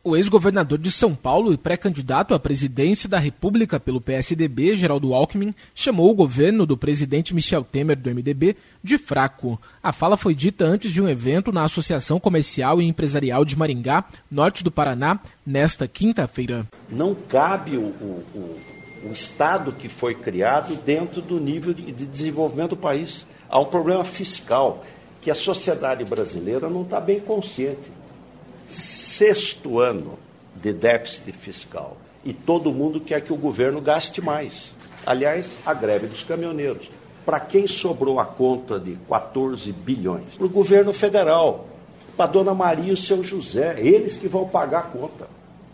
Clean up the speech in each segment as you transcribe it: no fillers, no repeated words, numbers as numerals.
O ex-governador de São Paulo e pré-candidato à presidência da República pelo PSDB, Geraldo Alckmin, chamou o governo do presidente Michel Temer, do MDB, de fraco. A fala foi dita antes de um evento na Associação Comercial e Empresarial de Maringá, norte do Paraná, nesta quinta-feira. Não cabe o Estado que foi criado dentro do nível de desenvolvimento do país. Há um problema fiscal que a sociedade brasileira não está bem consciente. 6º ano de déficit fiscal e todo mundo quer que o governo gaste mais. Aliás, a greve dos caminhoneiros. Para quem sobrou a conta de 14 bilhões? Para o governo federal, para a dona Maria e o seu José. Eles que vão pagar a conta.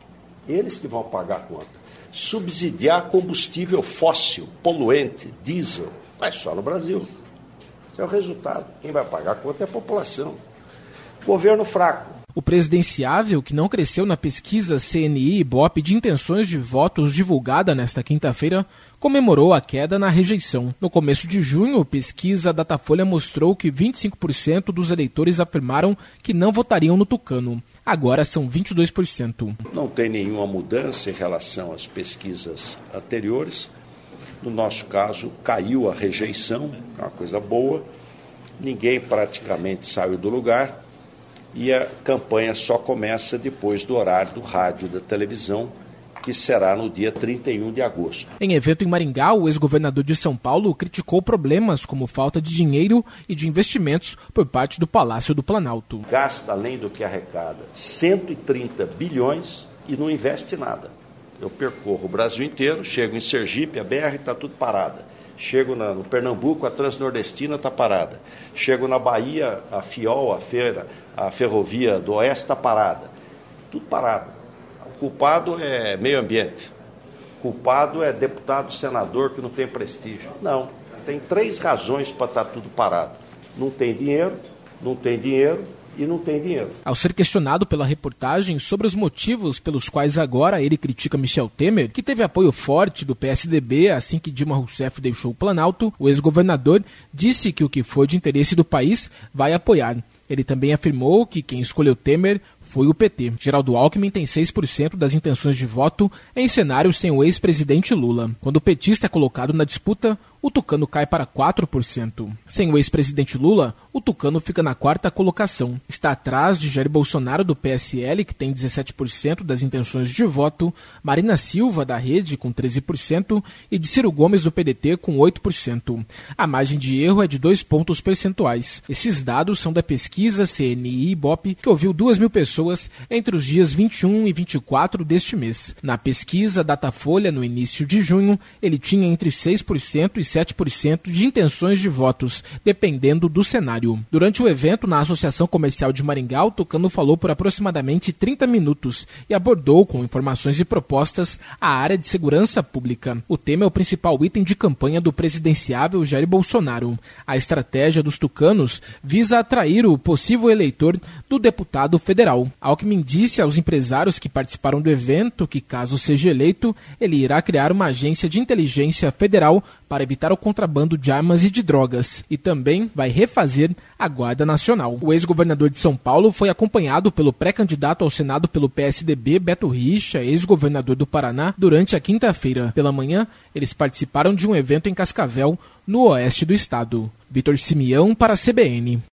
Eles que vão pagar a conta. Subsidiar combustível fóssil, poluente, diesel, mas só no Brasil. Esse é o resultado. Quem vai pagar a conta é a população. Governo fraco. O presidenciável, que não cresceu na pesquisa CNI-Ibope de intenções de votos divulgada nesta quinta-feira, comemorou a queda na rejeição. No começo de junho, a pesquisa Datafolha mostrou que 25% dos eleitores afirmaram que não votariam no tucano. Agora são 22%. Não tem nenhuma mudança em relação às pesquisas anteriores. No nosso caso, caiu a rejeição, é uma coisa boa. Ninguém praticamente saiu do lugar. E a campanha só começa depois do horário do rádio e da televisão, que será no dia 31 de agosto. Em evento em Maringá, o ex-governador de São Paulo criticou problemas como falta de dinheiro e de investimentos por parte do Palácio do Planalto. Gasta, além do que arrecada, 130 bilhões e não investe nada. Eu percorro o Brasil inteiro, chego em Sergipe, a BR está tudo parada. Chego no Pernambuco, a Transnordestina está parada. Chego na Bahia, a FIOL, a Ferrovia do Oeste está parada. Tudo parado. O culpado é meio ambiente. O culpado é deputado, senador que não tem prestígio. Não. Tem 3 razões para estar tudo parado. Não tem dinheiro, não tem dinheiro e não tem dinheiro. Ao ser questionado pela reportagem sobre os motivos pelos quais agora ele critica Michel Temer, que teve apoio forte do PSDB assim que Dilma Rousseff deixou o Planalto, o ex-governador disse que o que for de interesse do país vai apoiar. Ele também afirmou que quem escolheu Temer foi o PT. Geraldo Alckmin tem 6% das intenções de voto em cenário sem o ex-presidente Lula. Quando o petista é colocado na disputa, o tucano cai para 4%. Sem o ex-presidente Lula, o tucano fica na 4ª colocação. Está atrás de Jair Bolsonaro, do PSL, que tem 17% das intenções de voto, Marina Silva, da Rede, com 13%, e de Ciro Gomes, do PDT, com 8%. A margem de erro é de 2 pontos percentuais. Esses dados são da pesquisa CNI-Ibope, que ouviu 2.000 pessoas entre os dias 21 e 24 deste mês. Na pesquisa Datafolha, no início de junho, ele tinha entre 6% e 7% de intenções de votos, dependendo do cenário. Durante o evento na Associação Comercial de Maringá, o tucano falou por aproximadamente 30 minutos e abordou, com informações e propostas, a área de segurança pública. O tema é o principal item de campanha do presidenciável Jair Bolsonaro. A estratégia dos tucanos visa atrair o possível eleitor do deputado federal. Alckmin disse aos empresários que participaram do evento que, caso seja eleito, ele irá criar uma agência de inteligência federal para evitar o contrabando de armas e de drogas, e também vai refazer a Guarda Nacional. O ex-governador de São Paulo foi acompanhado pelo pré-candidato ao Senado pelo PSDB, Beto Richa, ex-governador do Paraná, durante a quinta-feira. Pela manhã, eles participaram de um evento em Cascavel, no oeste do estado. Vitor Simeão para a CBN.